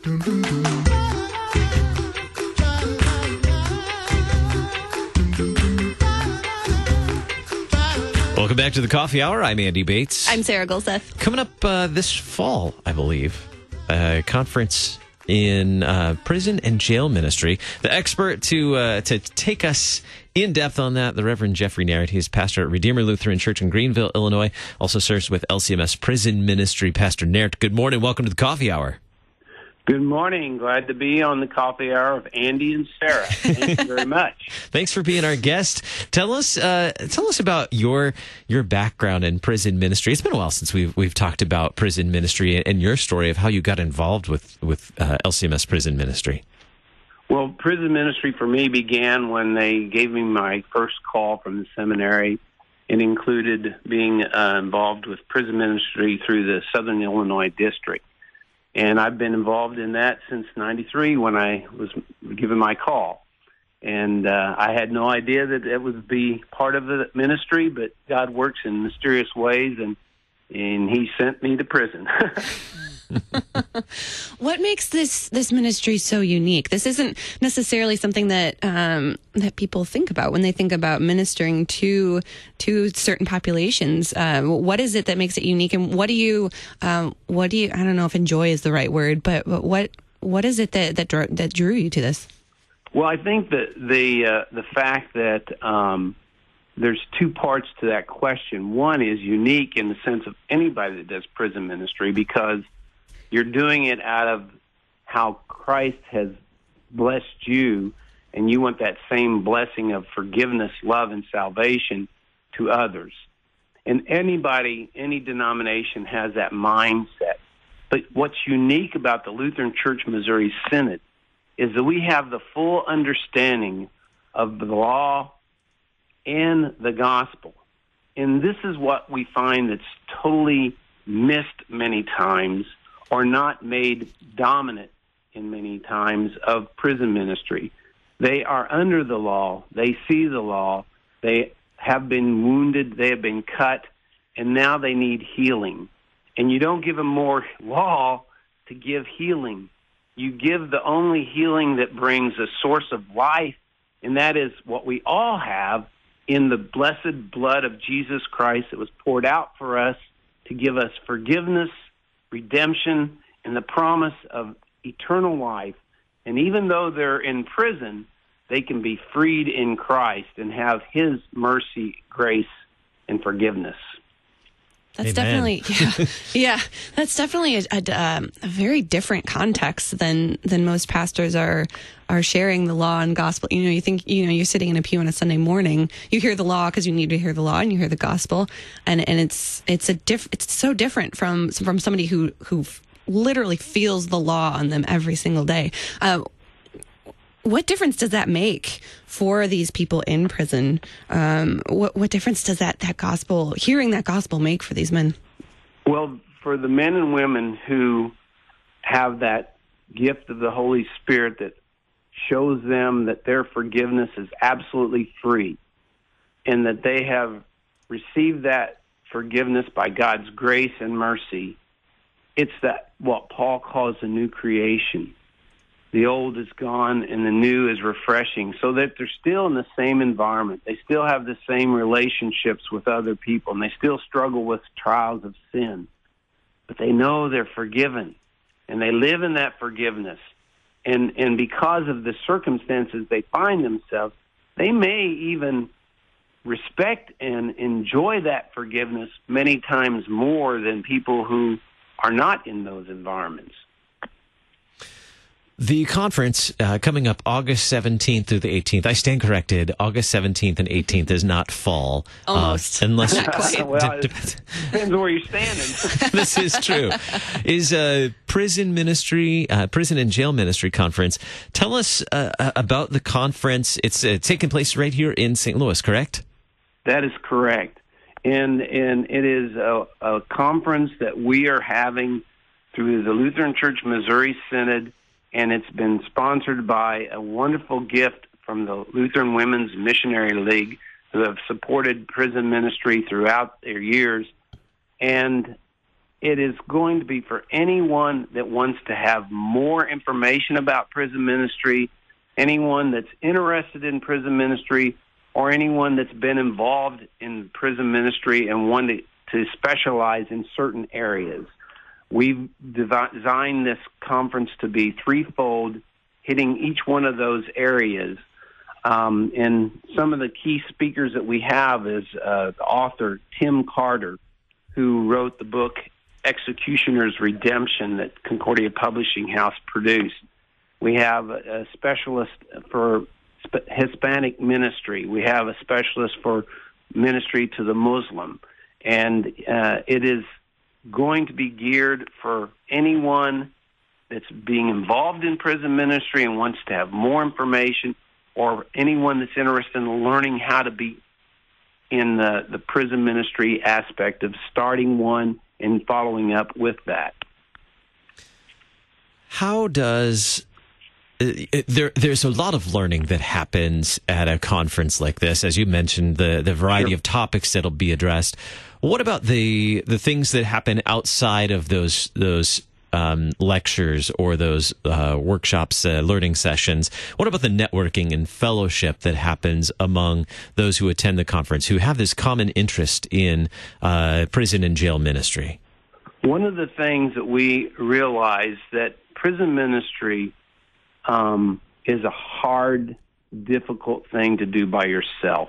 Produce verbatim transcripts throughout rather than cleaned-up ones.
Welcome back to the Coffee Hour. I'm Andy Bates. I'm Sarah Golseth. Coming up uh, this fall, I believe, a conference in uh, prison and jail ministry. The expert to uh, to take us in depth on that, the Reverend Jeffrey Narrett. He's pastor at Redeemer Lutheran Church in Greenville, Illinois. Also serves with L C M S Prison Ministry. Pastor Narrett, good morning. Welcome to the Coffee Hour. Good morning. Glad to be on the Coffee Hour of Andy and Sarah. Thank you very much. Thanks for being our guest. Tell us, uh, tell us about your your background in prison ministry. It's been a while since we've we've talked about prison ministry and your story of how you got involved with with uh, L C M S Prison Ministry. Well, prison ministry for me began when they gave me my first call from the seminary. It included being uh, involved with prison ministry through the Southern Illinois District. And I've been involved in that since ninety-three when I was given my call. And uh, I had no idea that it would be part of the ministry, but God works in mysterious ways, and and He sent me to prison. What makes this this ministry so unique? This isn't necessarily something that um, that people think about when they think about ministering to to certain populations. Uh, what is it that makes it unique, and what do you um, what do you? I don't know if enjoy is the right word, but, but what what is it that that drew, that drew you to this? Well, I think that the uh, the fact that um, there's two parts to that question. One is unique in the sense of anybody that does prison ministry, because you're doing it out of how Christ has blessed you, and you want that same blessing of forgiveness, love, and salvation to others. And anybody, any denomination has that mindset. But what's unique about the Lutheran Church Missouri Synod is that we have the full understanding of the law and the gospel. And this is what we find that's totally missed many times, or not made dominant in many times of prison ministry. They are under the law. They see the law. They have been wounded. They have been cut, and now they need healing. And you don't give them more law to give healing. You give the only healing that brings a source of life, and that is what we all have in the blessed blood of Jesus Christ that was poured out for us to give us forgiveness, redemption, and the promise of eternal life. And even though they're in prison, they can be freed in Christ and have His mercy, grace, and forgiveness. That's Amen. definitely, yeah, yeah, that's definitely a, a, um, a very different context than than most pastors are are sharing the law and gospel. You know, you think, you know, you're sitting in a pew on a Sunday morning, you hear the law because you need to hear the law, and you hear the gospel, and and it's it's a diff, it's so different from from somebody who who literally feels the law on them every single day. Uh, What difference does that make for these people in prison? Um, what, what difference does that, that gospel, hearing that gospel, make for these men? Well, for the men and women who have that gift of the Holy Spirit that shows them that their forgiveness is absolutely free, and that they have received that forgiveness by God's grace and mercy, it's that what Paul calls a new creation. The old is gone and the new is refreshing, so that they're still in the same environment. They still have the same relationships with other people, and they still struggle with trials of sin. But they know they're forgiven, and they live in that forgiveness. And, and because of the circumstances they find themselves, they may even respect and enjoy that forgiveness many times more than people who are not in those environments. The conference uh, coming up August seventeenth through the eighteenth. I stand corrected. August seventeenth and eighteenth is not fall. Almost. Uh, unless well, d- it depends where you're standing. This is true. Is a prison ministry, uh, prison and jail ministry conference. Tell us uh, about the conference. It's uh, taking place right here in Saint Louis, correct? That is correct. And and it is a, a conference that we are having through the Lutheran Church Missouri Synod, and it's been sponsored by a wonderful gift from the Lutheran Women's Missionary League, who have supported prison ministry throughout their years. And it is going to be for anyone that wants to have more information about prison ministry, anyone that's interested in prison ministry, or anyone that's been involved in prison ministry and wanted to specialize in certain areas. We've designed this conference to be threefold, hitting each one of those areas. Um, and some of the key speakers that we have is uh, the author Tim Carter, who wrote the book Executioner's Redemption that Concordia Publishing House produced. We have a specialist for Hispanic ministry. We have a specialist for ministry to the Muslim. And uh, it is going to be geared for anyone that's being involved in prison ministry and wants to have more information, or anyone that's interested in learning how to be in the, the prison ministry aspect of starting one and following up with that. How does There, there's a lot of learning that happens at a conference like this, as you mentioned, the, the variety Sure. of topics that'll be addressed. What about the the things that happen outside of those those um, lectures or those uh, workshops, uh, learning sessions? What about the networking and fellowship that happens among those who attend the conference, who have this common interest in uh, prison and jail ministry? One of the things that we realize that prison ministry Um, is a hard, difficult thing to do by yourself.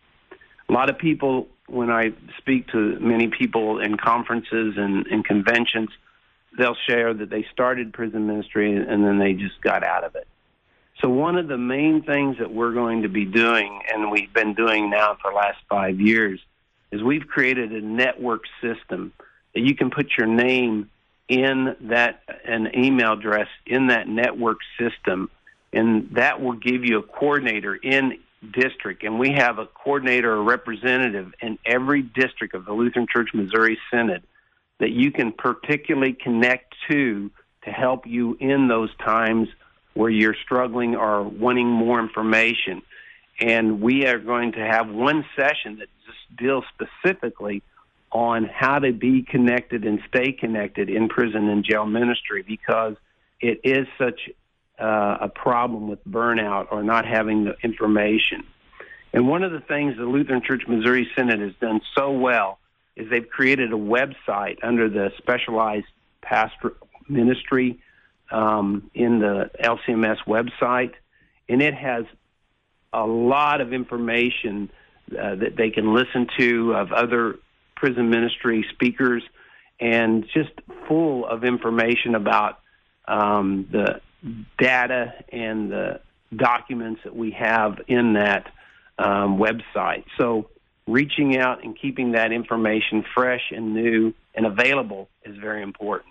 A lot of people, when I speak to many people in conferences and, and conventions, they'll share that they started prison ministry and then they just got out of it. So one of the main things that we're going to be doing, and we've been doing now for the last five years, is we've created a network system that you can put your name in that, an email address in that network system, and that will give you a coordinator in district. And we have a coordinator or representative in every district of the Lutheran Church Missouri Synod that you can particularly connect to to help you in those times where you're struggling or wanting more information. And we are going to have one session that just deals specifically on how to be connected and stay connected in prison and jail ministry, because it is such uh, a problem with burnout or not having the information. And one of the things the Lutheran Church Missouri Synod has done so well is they've created a website under the Specialized Pastoral Ministry um, in the L C M S website, and it has a lot of information uh, that they can listen to of other prison ministry speakers, and just full of information about um, the data and the documents that we have in that um, website. So reaching out and keeping that information fresh and new and available is very important.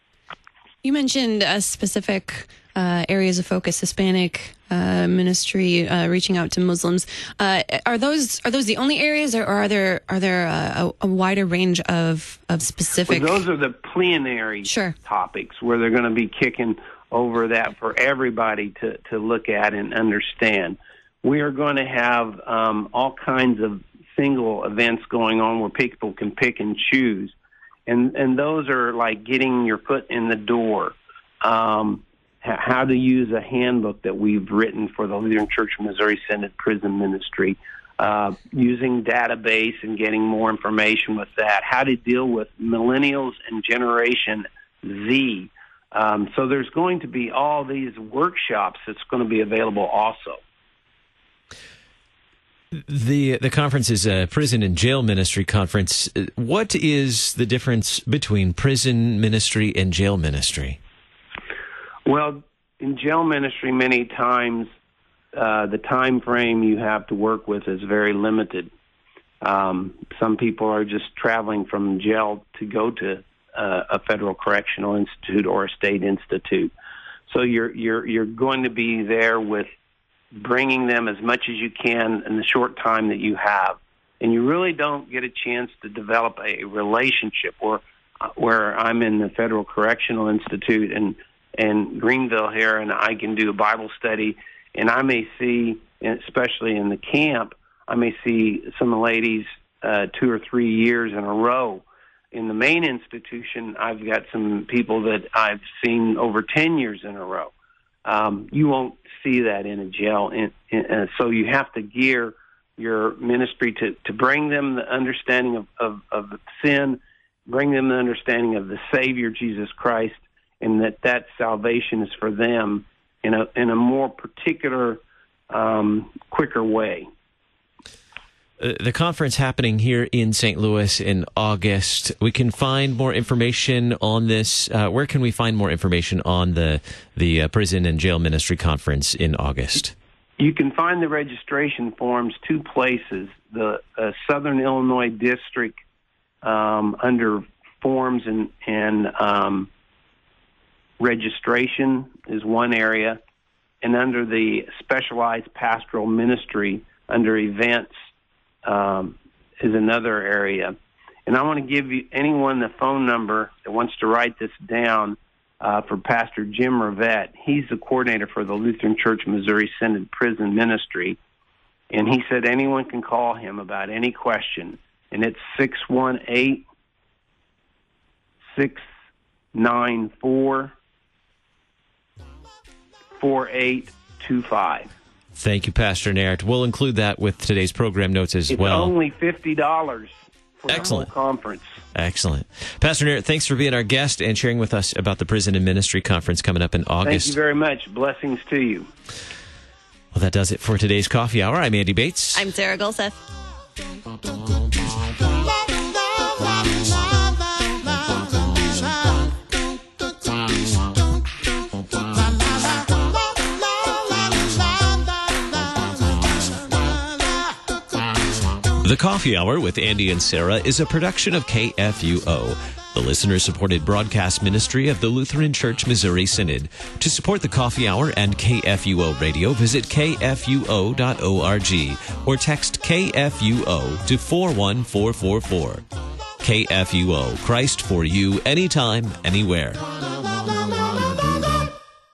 You mentioned a specific uh, areas of focus, Hispanic uh, ministry, uh, reaching out to Muslims. Uh, are those are those the only areas, or are there are there uh, a, a wider range of of specific? Well, those are the plenary sure. topics where they're going to be kicking over that for everybody to to look at and understand. We are going to have um, all kinds of single events going on where people can pick and choose. And and those are like getting your foot in the door, um, h- how to use a handbook that we've written for the Lutheran Church Missouri Synod Prison Ministry, uh, using database and getting more information with that, how to deal with millennials and Generation Z. Um, so there's going to be all these workshops that's going to be available also. The the conference is a prison and jail ministry conference. What is the difference between prison ministry and jail ministry? Well, in jail ministry, many times uh, the time frame you have to work with is very limited. Um, some people are just traveling from jail to go to uh, a federal correctional institute or a state institute. So you're you're you're going to be there with bringing them as much as you can in the short time that you have. And you really don't get a chance to develop a relationship where, where I'm in the Federal Correctional Institute and, and Greenville here, and I can do a Bible study, and I may see, especially in the camp, I may see some ladies uh, two or three years in a row. in the main institution, I've got some people that I've seen over ten years in a row. Um, you won't see that in a jail. In, in, uh, so you have to gear your ministry to, to bring them the understanding of, of, of sin, bring them the understanding of the Savior, Jesus Christ, and that that salvation is for them in a in a more particular, um, quicker way. Uh, the conference happening here in Saint Louis in August. We can find more information on this. Uh, where can we find more information on the the uh, prison and jail ministry conference in August? You can find the registration forms two places. The uh, Southern Illinois District um, under forms and, and um, registration is one area, and under the specialized pastoral ministry under events um, is another area. And I want to give you anyone the phone number that wants to write this down uh, for Pastor Jim Rivette. He's the coordinator for the Lutheran Church Missouri Synod Prison Ministry, and he said anyone can call him about any question, and it's six one eight, six nine four, four eight two five. Thank you, Pastor Naird. We'll include that with today's program notes as it's well. It's only fifty dollars for Excellent. the whole conference. Excellent. Pastor Naird, thanks for being our guest and sharing with us about the Prison and Ministry Conference coming up in August. Thank you very much. Blessings to you. Well, that does it for today's Coffee Hour. I'm Andy Bates. I'm Sarah Gulseth. The Coffee Hour with Andy and Sarah is a production of K F U O, the listener-supported broadcast ministry of the Lutheran Church Missouri Synod. To support the Coffee Hour and K F U O Radio, visit K F U O dot org or text K F U O to four one four four four. K F U O, Christ for you, anytime, anywhere.